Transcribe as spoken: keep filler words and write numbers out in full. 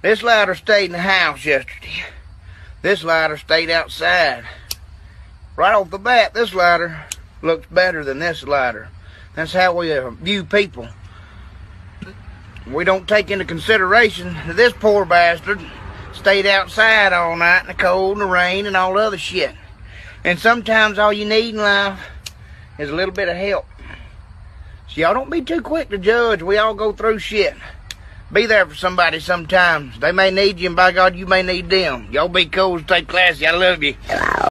This ladder stayed in the house yesterday. This ladder stayed outside. Right off the bat, this ladder looks better than this ladder. That's how we uh, view people. We don't take into consideration that this poor bastard stayed outside all night in the cold and the rain and all the other shit. And sometimes all you need in life is a little bit of help. So y'all don't be too quick to judge. We all go through shit. Be there for somebody sometimes. They may need you, and by God, you may need them. Y'all be cool, stay classy. I love you.